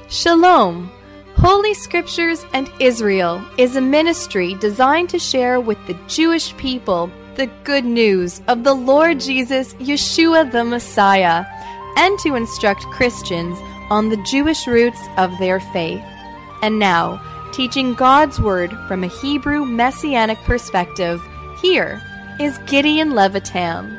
Shalom! Holy Scriptures and Israel is a ministry designed to share with the Jewish people the good news of the Lord Jesus, Yeshua the Messiah, and to instruct Christians on the Jewish roots of their faith. And now, teaching God's Word from a Hebrew Messianic perspective, here is Gideon Levitam.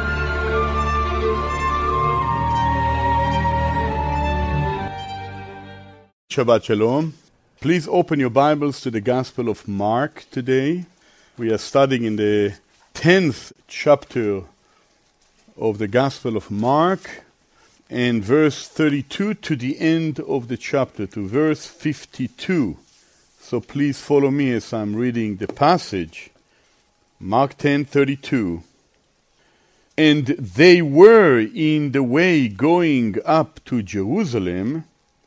Shabbat Shalom. Please open your Bibles to the Gospel of Mark today. We are studying in the 10th chapter of the Gospel of Mark, and verse 32 to the end of the chapter, to verse 52. So please follow me as I'm reading the passage. Mark 10:32. And they were in the way going up to Jerusalem,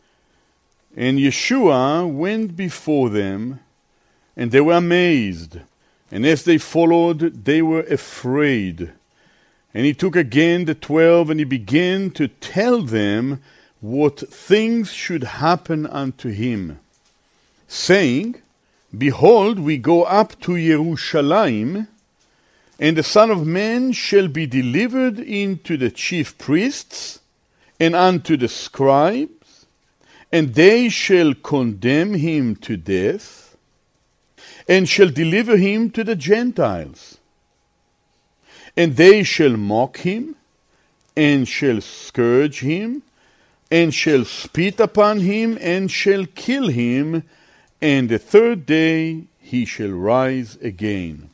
and Yeshua went before them, and they were amazed. And as they followed, they were afraid. And he took again the 12, and he began to tell them what things should happen unto him, saying, Behold, we go up to Jerusalem, and the Son of Man shall be delivered into the chief priests, and unto the scribes, and they shall condemn him to death, and shall deliver him to the Gentiles. And they shall mock him, and shall scourge him, and shall spit upon him, and shall kill him, and the third day he shall rise again.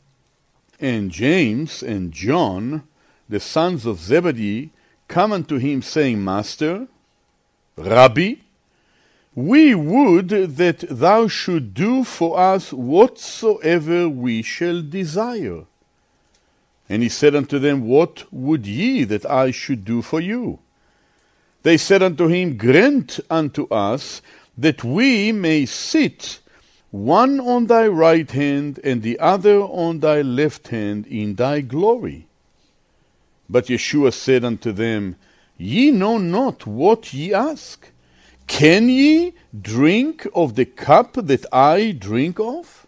And James and John, the sons of Zebedee, come unto him, saying, Master, Rabbi, we would that thou should do for us whatsoever we shall desire. And he said unto them, What would ye that I should do for you? They said unto him, Grant unto us that we may sit, one on thy right hand, and the other on thy left hand, in thy glory. But Yeshua said unto them, Ye know not what ye ask. Can ye drink of the cup that I drink of?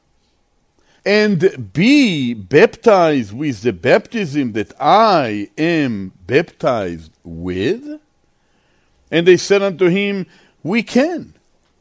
And be baptized with the baptism that I am baptized with? And they said unto him, We can.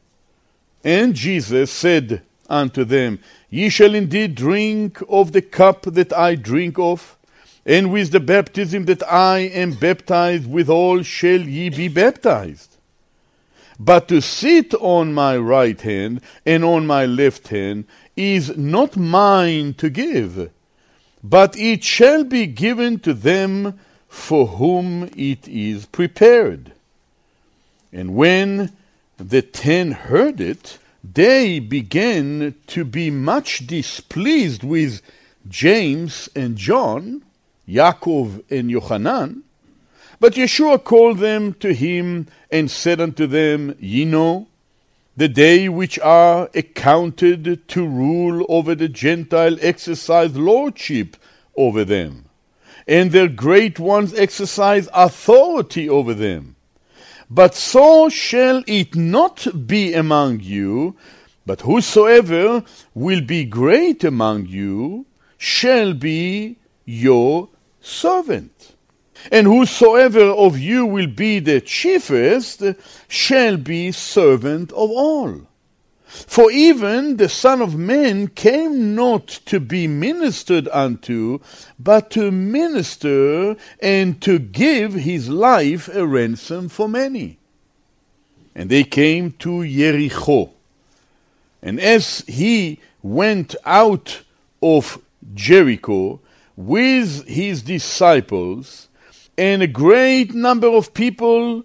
And Jesus said unto them, Ye shall indeed drink of the cup that I drink of, and with the baptism that I am baptized withal shall ye be baptized. But to sit on my right hand and on my left hand is not mine to give, but it shall be given to them for whom it is prepared. And when the 10 heard it, they began to be much displeased with James and John, Yaakov and Yochanan. But Yeshua called them to him, and said unto them, Ye know, the day which are accounted to rule over the Gentile exercise lordship over them, and their great ones exercise authority over them. But so shall it not be among you, but whosoever will be great among you shall be your servant. And whosoever of you will be the chiefest shall be servant of all. For even the Son of Man came not to be ministered unto, but to minister and to give his life a ransom for many. And they came to Jericho. And as he went out of Jericho with his disciples, and a great number of people,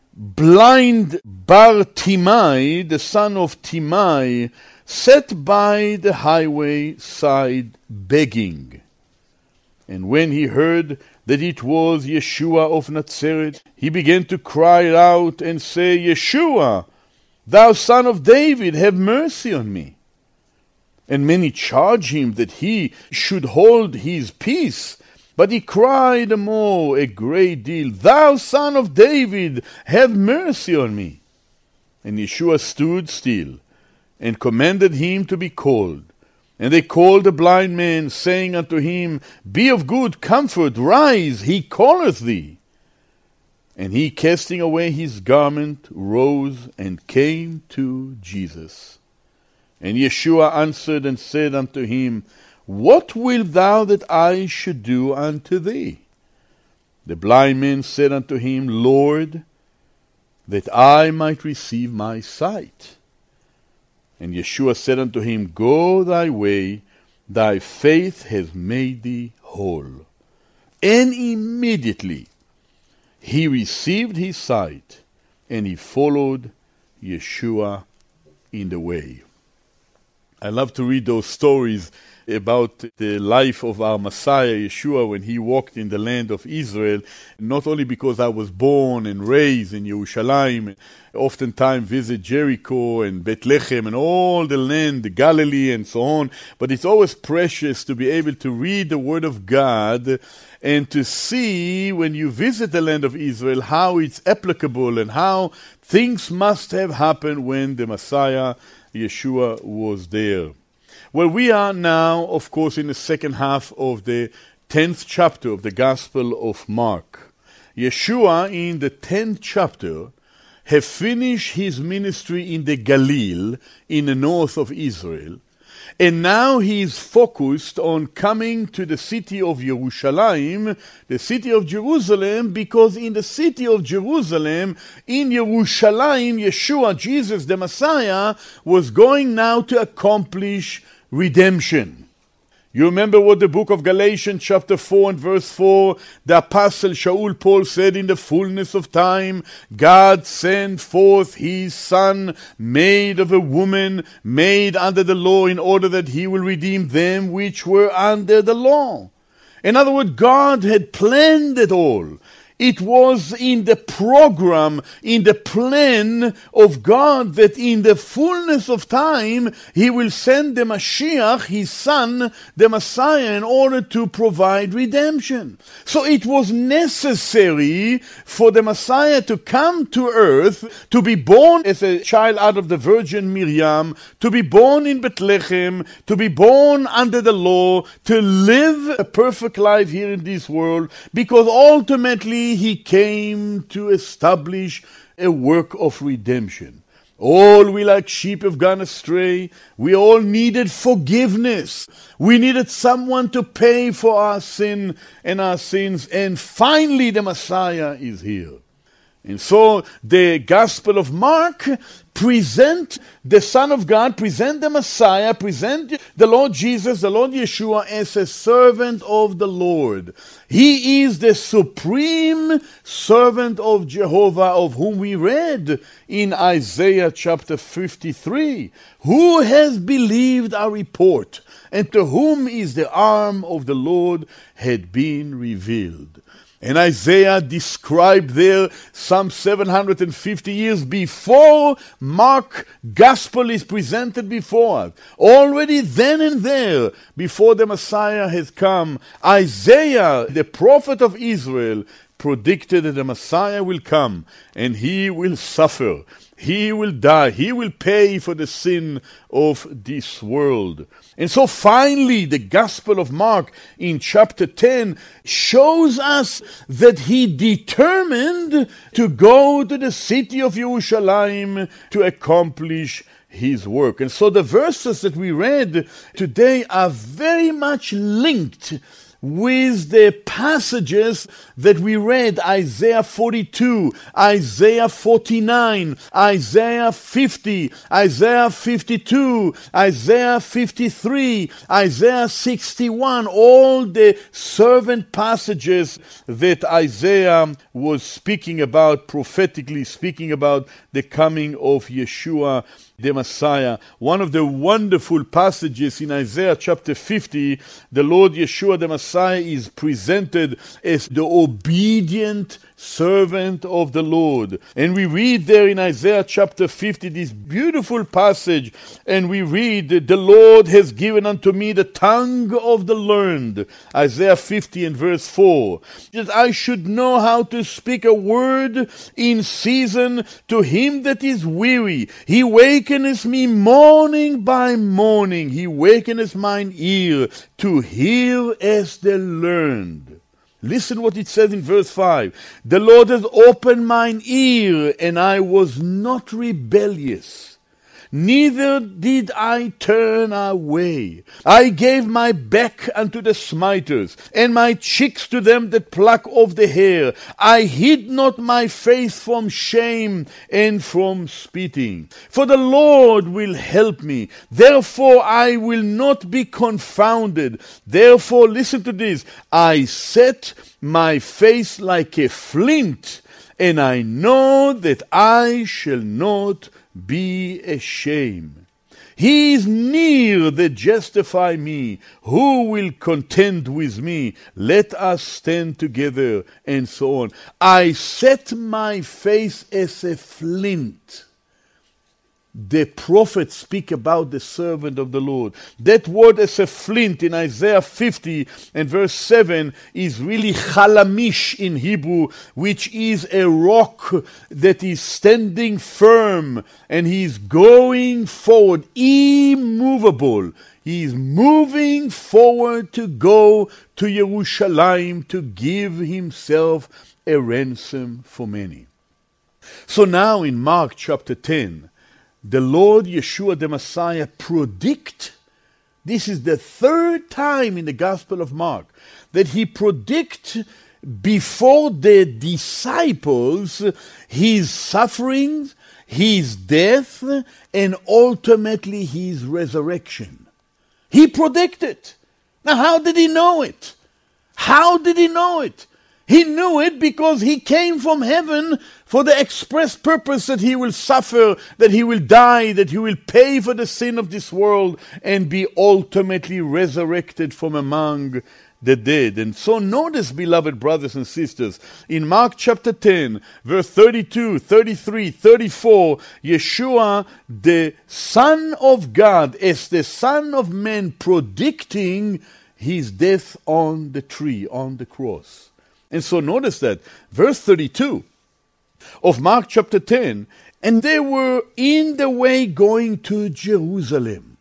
blind Bar-Timai, the son of Timai, sat by the highway side begging. And when he heard that it was Yeshua of Nazareth, he began to cry out and say, Yeshua, thou son of David, have mercy on me. And many charged him that he should hold his peace. But he cried more a great deal, Thou son of David, have mercy on me. And Yeshua stood still, and commanded him to be called. And they called the blind man, saying unto him, Be of good comfort, rise, he calleth thee. And he, casting away his garment, rose and came to Jesus. And Yeshua answered and said unto him, What wilt thou that I should do unto thee? The blind man said unto him, Lord, that I might receive my sight. And Yeshua said unto him, Go thy way, thy faith has made thee whole. And immediately he received his sight, and he followed Yeshua in the way. I love to read those stories about the life of our Messiah, Yeshua, when he walked in the land of Israel, not only because I was born and raised in Yerushalayim, oftentimes visit Jericho and Bethlehem and all the land, the Galilee and so on, but it's always precious to be able to read the Word of God and to see, when you visit the land of Israel, how it's applicable and how things must have happened when the Messiah, Yeshua, was there. Well, we are now, of course, in the second half of the 10th chapter of the Gospel of Mark. Yeshua, in the 10th chapter, have finished his ministry in the Galilee, in the north of Israel, and now he is focused on coming to the city of Yerushalayim, the city of Jerusalem, because in the city of Jerusalem, in Yerushalayim, Yeshua, Jesus, the Messiah, was going now to accomplish redemption. You remember what the book of Galatians chapter 4 and verse 4, the apostle Shaul Paul said, in the fullness of time, God sent forth his Son, made of a woman, made under the law, in order that he will redeem them which were under the law. In other words, God had planned it all. It was in the program, in the plan of God, that in the fullness of time, he will send the Mashiach, his Son, the Messiah, in order to provide redemption. So it was necessary for the Messiah to come to earth, to be born as a child out of the Virgin Miriam, to be born in Bethlehem, to be born under the law, to live a perfect life here in this world, because ultimately he came to establish a work of redemption. All we like sheep have gone astray. We all needed forgiveness. We needed someone to pay for our sin and our sins. And finally the Messiah is here. And so the Gospel of Mark present the Son of God, present the Messiah, present the Lord Jesus, the Lord Yeshua, as a servant of the Lord. He is the supreme servant of Jehovah, of whom we read in Isaiah chapter 53. Who has believed our report, and to whom is the arm of the Lord had been revealed? And Isaiah described there some 750 years before Mark's gospel is presented before us. Already then and there, before the Messiah has come, Isaiah, the prophet of Israel, predicted that the Messiah will come and he will suffer. He will die. He will pay for the sin of this world. And so finally, the Gospel of Mark in chapter 10 shows us that he determined to go to the city of Yerushalayim to accomplish his work. And so the verses that we read today are very much linked with the passages that we read, Isaiah 42, Isaiah 49, Isaiah 50, Isaiah 52, Isaiah 53, Isaiah 61, all the servant passages that Isaiah was speaking about, prophetically speaking about the coming of Yeshua the Messiah. One of the wonderful passages in Isaiah chapter 50, the Lord Yeshua the Messiah is presented as the obedient servant of the Lord. And we read there in Isaiah chapter 50 this beautiful passage, and we read, the Lord has given unto me the tongue of the learned, Isaiah 50 and verse 4, that I should know how to speak a word in season to him that is weary. He wakeneth me morning by morning, he wakeneth mine ear to hear as the learned. Listen what it says in verse 5. The Lord has opened mine ear, and I was not rebellious, neither did I turn away. I gave my back unto the smiters, and my cheeks to them that pluck off the hair. I hid not my face from shame and from spitting. For the Lord will help me, therefore I will not be confounded. Therefore, listen to this, I set my face like a flint, and I know that I shall not be ashamed. He is near that justify me. Who will contend with me? Let us stand together, and so on. I set my face as a flint. The prophets speak about the servant of the Lord. That word as a flint in Isaiah 50 and verse 7 is really chalamish in Hebrew, which is a rock that is standing firm, and he is going forward, immovable. He is moving forward to go to Jerusalem to give himself a ransom for many. So now in Mark chapter 10, the Lord Yeshua the Messiah predict, this is the third time in the Gospel of Mark, that he predict before the disciples his sufferings, his death, and ultimately his resurrection. He predicted. Now how did he know it? How did he know it? He knew it because he came from heaven for the express purpose that he will suffer, that he will die, that he will pay for the sin of this world and be ultimately resurrected from among the dead. And so notice, beloved brothers and sisters, in Mark chapter 10, verse 32, 33, 34, Yeshua, the Son of God, as the Son of Man, predicting his death on the tree, on the cross. And so notice that, verse 32 of Mark chapter 10, and they were in the way going to Jerusalem.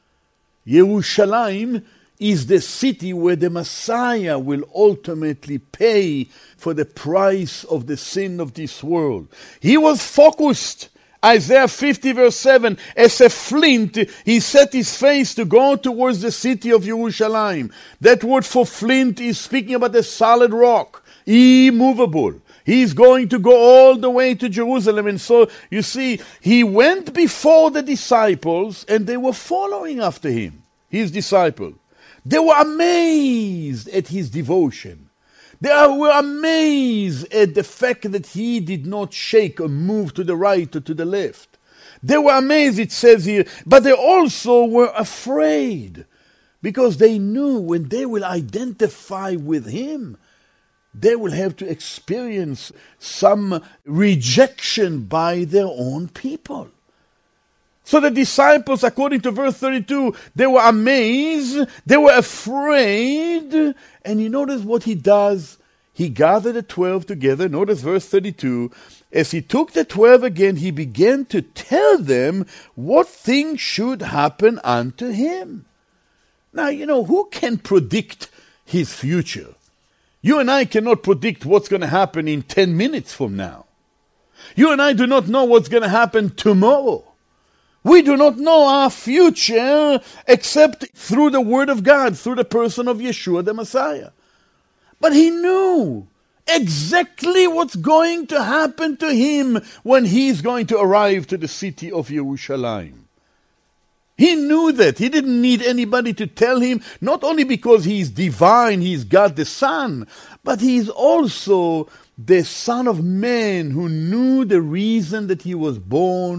Jerusalem is the city where the Messiah will ultimately pay for the price of the sin of this world. He was focused, Isaiah 50 verse 7, as a flint, he set his face to go towards the city of Jerusalem. That word for flint is speaking about a solid rock, immovable. He's going to go all the way to Jerusalem. And so, you see, he went before the disciples, and they were following after him, his disciples. They were amazed at his devotion. They were amazed at the fact that he did not shake or move to the right or to the left. They were amazed, it says here, but they also were afraid, because they knew when they will identify with him, they will have to experience some rejection by their own people. So the disciples, according to verse 32, they were amazed, they were afraid, and you notice what he does. He gathered the 12 together. Notice verse 32. As he took the 12 again, he began to tell them what things should happen unto him. Now, who can predict his future? You and I cannot predict what's going to happen in 10 minutes from now. You and I do not know what's going to happen tomorrow. We do not know our future except through the Word of God, through the person of Yeshua the Messiah. But he knew exactly what's going to happen to him when he's going to arrive to the city of Jerusalem. He knew that. He didn't need anybody to tell him, not only because he's divine, he's God the Son, but he's also the Son of Man who knew the reason that he was born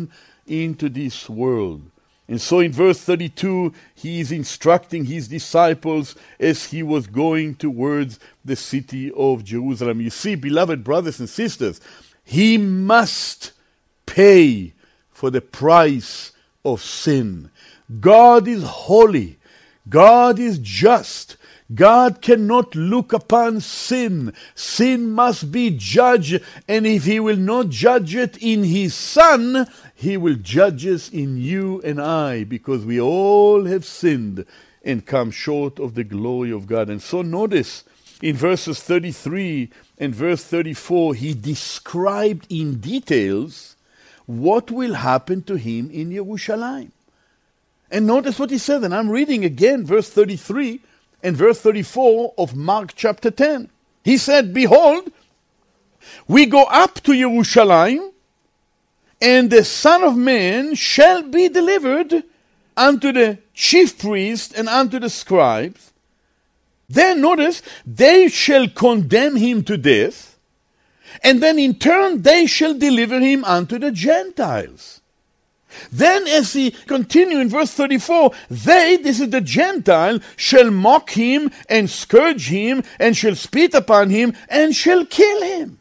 into this world. And so in verse 32, he is instructing his disciples as he was going towards the city of Jerusalem. You see, beloved brothers and sisters, he must pay for the price of sin. God is holy. God is just. God cannot look upon sin. Sin must be judged, and if he will not judge it in his Son, he will judge us in you and I, because we all have sinned and come short of the glory of God. And so notice, in verses 33 and verse 34, he described in details what will happen to him in Jerusalem. And notice what he said, and I'm reading again verse 33 and verse 34 of Mark chapter 10. He said, "Behold, we go up to Jerusalem, and the Son of Man shall be delivered unto the chief priests and unto the scribes. Then notice, they shall condemn him to death, and then in turn they shall deliver him unto the Gentiles." Then as he continues in verse 34, they, this is the Gentile, shall mock him and scourge him and shall spit upon him and shall kill him.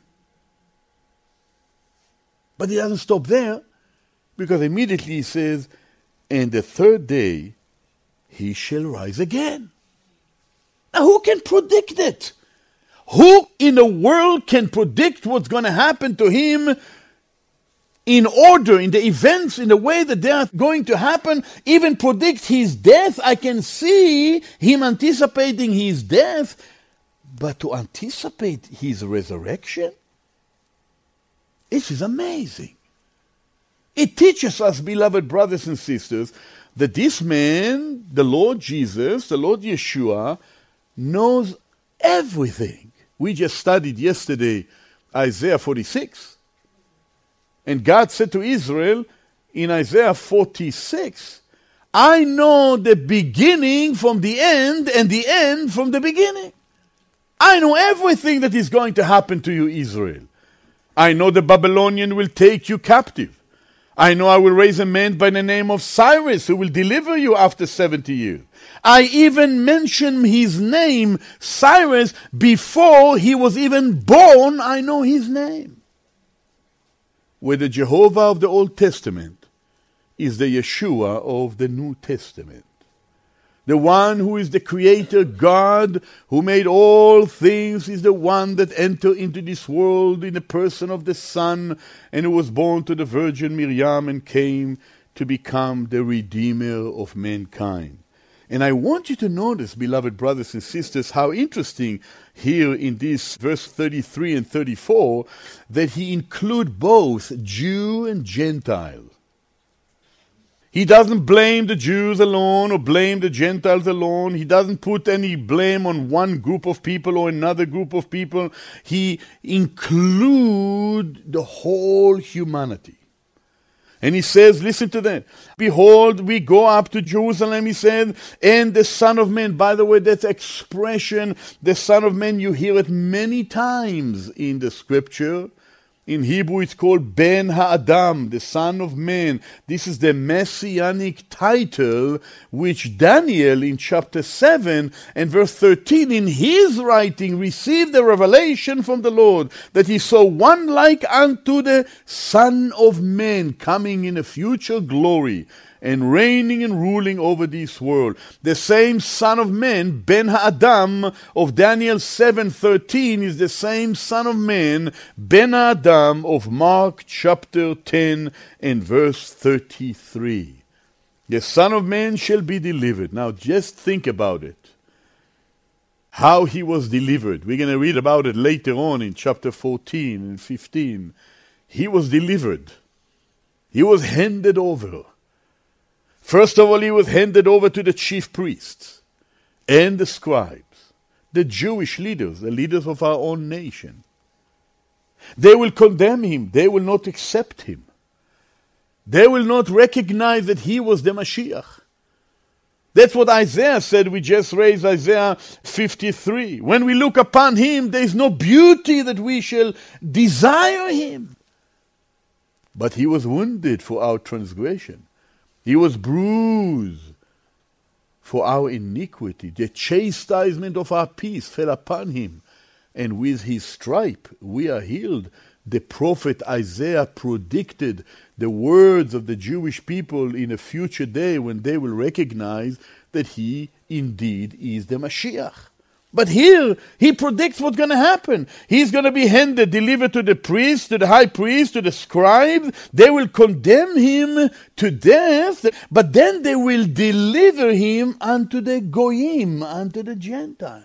But he doesn't stop there, because immediately he says, "And the third day he shall rise again." Now who can predict it? Who in the world can predict what's going to happen to him in order, in the events, in the way that they are going to happen, even predict his death? I can see him anticipating his death, but to anticipate his resurrection? This is amazing. It teaches us, beloved brothers and sisters, that this man, the Lord Jesus, the Lord Yeshua, knows everything. We just studied yesterday Isaiah 46. And God said to Israel in Isaiah 46, "I know the beginning from the end and the end from the beginning." I know everything that is going to happen to you, Israel. I know the Babylonian will take you captive. I know I will raise a man by the name of Cyrus who will deliver you after 70 years. I even mentioned his name, Cyrus, before he was even born. I know his name. Where the Jehovah of the Old Testament is the Yeshua of the New Testament. The one who is the Creator God, who made all things, is the one that entered into this world in the person of the Son, and who was born to the Virgin Miriam and came to become the Redeemer of mankind. And I want you to notice, beloved brothers and sisters, how interesting here in this verse 33 and 34, that he includes both Jew and Gentile. He doesn't blame the Jews alone or blame the Gentiles alone. He doesn't put any blame on one group of people or another group of people. He includes the whole humanity. And he says, listen to that. "Behold, we go up to Jerusalem," he said, "and the Son of Man." By the way, that expression, the Son of Man, you hear it many times in the scripture. In Hebrew, it's called Ben Ha'adam, the Son of Man. This is the messianic title which Daniel in chapter 7 and verse 13 in his writing received the revelation from the Lord that he saw one like unto the Son of Man coming in a future glory and reigning and ruling over this world. The same Son of Man, Ben Ha'adam, of Daniel 7:13 is the same Son of Man, Ben Ha'adam, of Mark chapter 10 and verse 33. The Son of Man shall be delivered. Now just think about it. How he was delivered. We're going to read about it later on in chapter 14 and 15. He was delivered. He was handed over. First of all, he was handed over to the chief priests and the scribes, the Jewish leaders, the leaders of our own nation. They will condemn him. They will not accept him. They will not recognize that he was the Mashiach. That's what Isaiah said. We just raised Isaiah 53. When we look upon him, there is no beauty that we shall desire him. But he was wounded for our transgression. He was bruised for our iniquity. The chastisement of our peace fell upon him, and with his stripe we are healed. The prophet Isaiah predicted the words of the Jewish people in a future day when they will recognize that he indeed is the Mashiach. But here, he predicts what's going to happen. He's going to be delivered to the priest, to the high priest, to the scribes. They will condemn him to death, but then they will deliver him unto the Goyim, unto the Gentiles.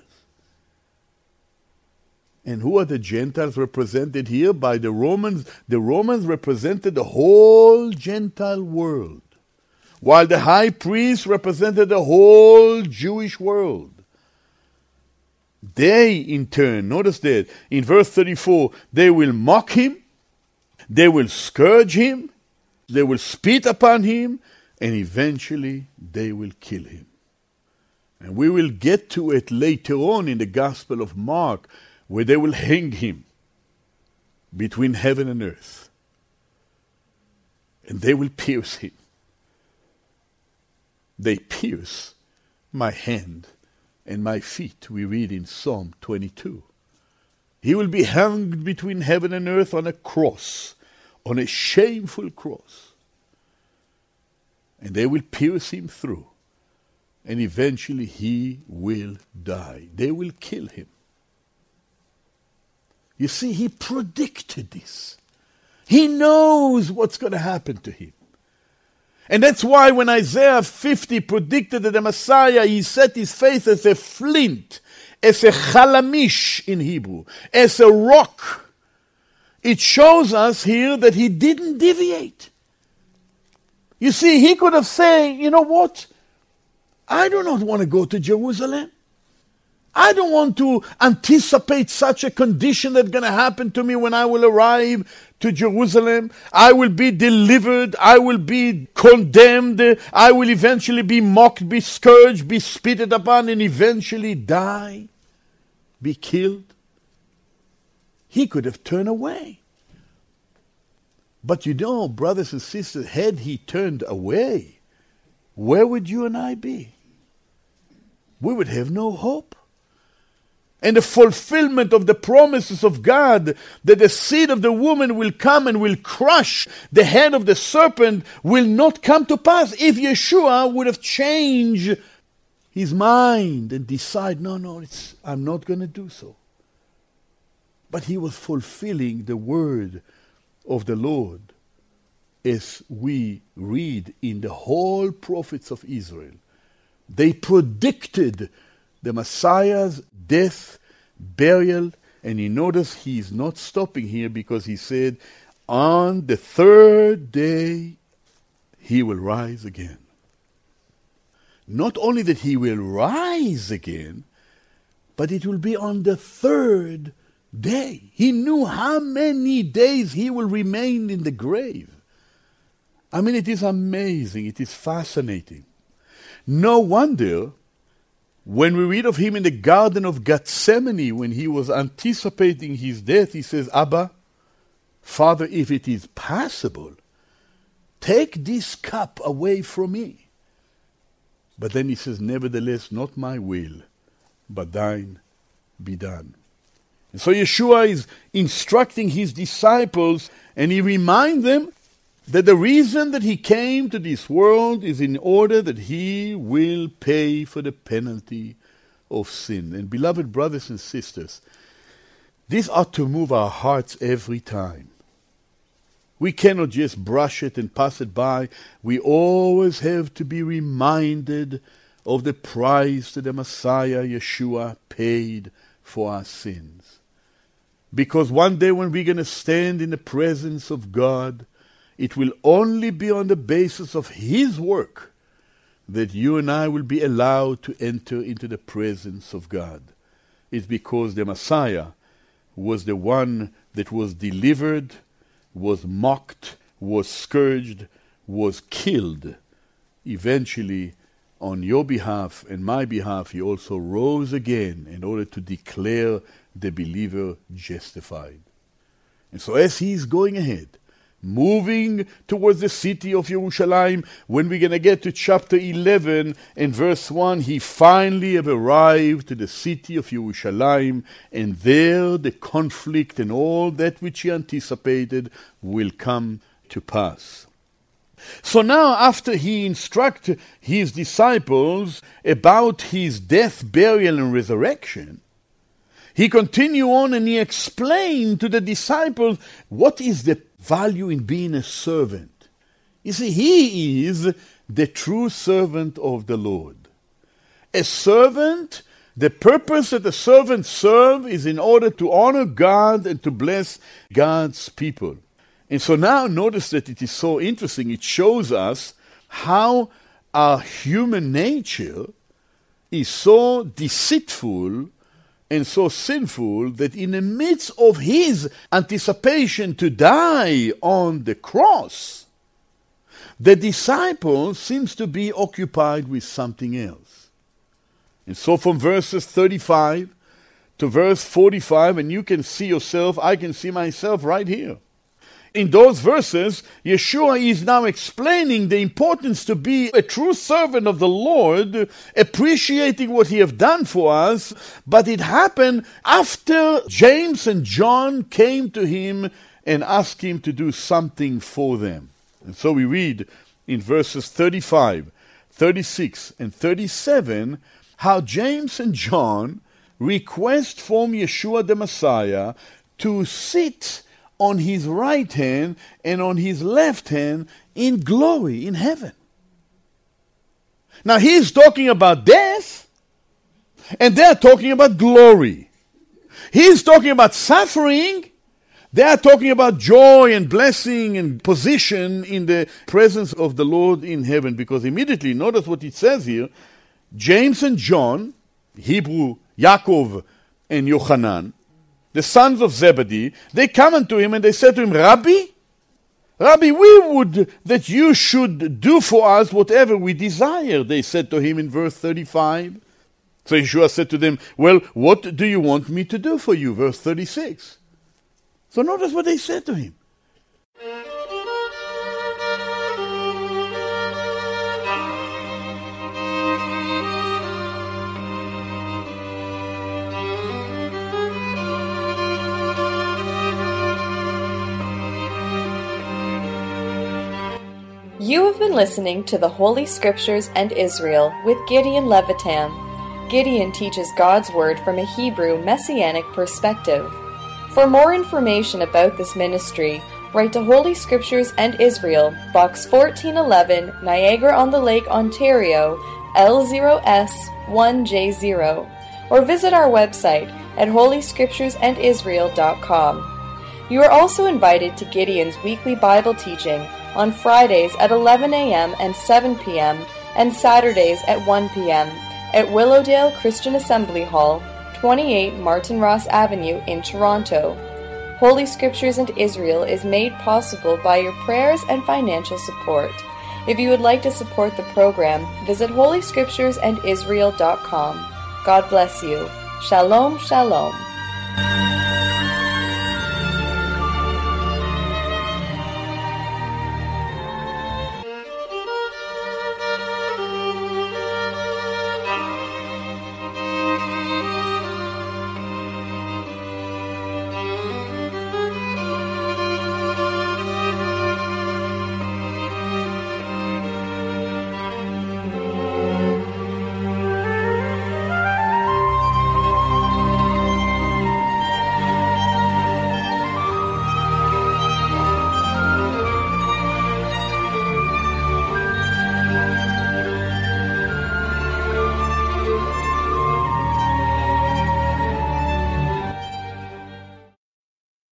And who are the Gentiles represented here? By the Romans. The Romans represented the whole Gentile world, while the high priest represented the whole Jewish world. They, in turn, notice that, in verse 34, they will mock him, they will scourge him, they will spit upon him, and eventually they will kill him. And we will get to it later on in the Gospel of Mark, where they will hang him between heaven and earth. And they will pierce him. They pierce my hand and my feet, we read in Psalm 22. He will be hung between heaven and earth on a cross, on a shameful cross. And they will pierce him through. And eventually he will die. They will kill him. You see, he predicted this. He knows what's going to happen to him. And that's why when Isaiah 50 predicted that the Messiah, he set his face as a flint, as a chalamish in Hebrew, as a rock. It shows us here that he didn't deviate. You see, he could have said, you know what? I do not want to go to Jerusalem. I don't want to anticipate such a condition that's going to happen to me when I will arrive to Jerusalem. I will be delivered. I will be condemned. I will eventually be mocked, be scourged, be spitted upon, and eventually die, be killed. He could have turned away. But you know, brothers and sisters, had he turned away, where would you and I be? We would have no hope. And the fulfillment of the promises of God that the seed of the woman will come and will crush the head of the serpent will not come to pass if Yeshua would have changed his mind and decide, no, I'm not going to do so. But he was fulfilling the word of the Lord as we read in the whole prophets of Israel. They predicted the Messiah's death, burial, and you notice he's not stopping here because he said, on the third day he will rise again. Not only that he will rise again, but it will be on the third day. He knew how many days he will remain in the grave. I mean, it is amazing. It is fascinating. No wonder when we read of him in the Garden of Gethsemane, when he was anticipating his death, he says, Abba, Father, if it is possible, take this cup away from me. But then he says, nevertheless, not my will, but thine be done. And so Yeshua is instructing his disciples, and he reminds them that the reason that he came to this world is in order that he will pay for the penalty of sin. And beloved brothers and sisters, this ought to move our hearts every time. We cannot just brush it and pass it by. We always have to be reminded of the price that the Messiah, Yeshua, paid for our sins. Because one day when we're going to stand in the presence of God, it will only be on the basis of his work that you and I will be allowed to enter into the presence of God. It's because the Messiah was the one that was delivered, was mocked, was scourged, was killed. Eventually, on your behalf and my behalf, he also rose again in order to declare the believer justified. And so as he is going ahead, moving towards the city of Jerusalem. When we're going to get to chapter 11 and verse 1, he finally have arrived to the city of Jerusalem, and there the conflict and all that which he anticipated will come to pass. So now, after he instructs his disciples about his death, burial, and resurrection, he continued on and he explained to the disciples what is the value in being a servant. You see, he is the true servant of the Lord. A servant, the purpose that the servant serves is in order to honor God and to bless God's people. And so now notice that it is so interesting. It shows us how our human nature is so deceitful and so sinful that in the midst of his anticipation to die on the cross, the disciples seems to be occupied with something else. And so from verses 35 to verse 45, and you can see yourself, I can see myself right here. In those verses, Yeshua is now explaining the importance to be a true servant of the Lord, appreciating what he has done for us, but it happened after James and John came to him and asked him to do something for them. And so we read in verses 35, 36, and 37 how James and John request from Yeshua the Messiah to sit on his right hand and on his left hand in glory in heaven. Now he's talking about death, and they're talking about glory. He's talking about suffering, they're talking about joy and blessing and position in the presence of the Lord in heaven. Because immediately, notice what it says here, James and John, Hebrew, Yaakov and Yochanan, the sons of Zebedee, they come unto him and they said to him, Rabbi, we would that you should do for us whatever we desire, they said to him in verse 35. So Yeshua said to them, well, what do you want me to do for you? Verse 36. So notice what they said to him. You have been listening to the Holy Scriptures and Israel with Gideon Levitam. Gideon teaches God's Word from a Hebrew Messianic perspective. For more information about this ministry, write to Holy Scriptures and Israel, Box 1411, Niagara-on-the-Lake, Ontario, L0S1J0, or visit our website at holyscripturesandisrael.com. You are also invited to Gideon's weekly Bible teaching on Fridays at 11 a.m. and 7 p.m. and Saturdays at 1 p.m. at Willowdale Christian Assembly Hall, 28 Martin Ross Avenue in Toronto. Holy Scriptures and Israel is made possible by your prayers and financial support. If you would like to support the program, visit holyscripturesandisrael.com. God bless you. Shalom, shalom.